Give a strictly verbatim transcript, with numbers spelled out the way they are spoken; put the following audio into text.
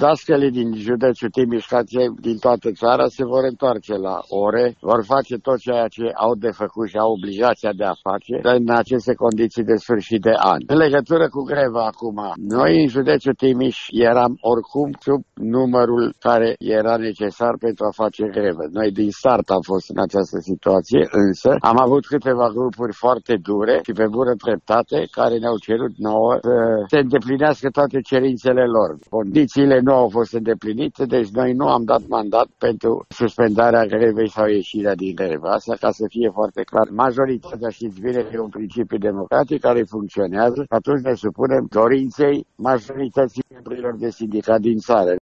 Dascălii din județul Timiș, ca din toată țara, se vor întoarce la ore, vor face tot ceea ce au de făcut și au obligația de a face în aceste condiții de sfârșit de an. În legătură cu greva acum, noi în județul Timiș eram oricum sub numărul care era necesar pentru a face grevă. Noi din start am fost în această situație, însă am avut câteva grupuri foarte dure și pe bună dreptate care ne-au cerut nouă să se îndeplinească toate cerințele lor. Condițiile nu au fost îndeplinite, deci noi nu am dat mandat pentru suspendarea grevei sau ieșirea din grevă. Asta ca să fie foarte clar. Majoritatea, știți bine, e un principiu democratic care funcționează. Atunci ne supunem dorinței majorității membrilor de sindicat din țară.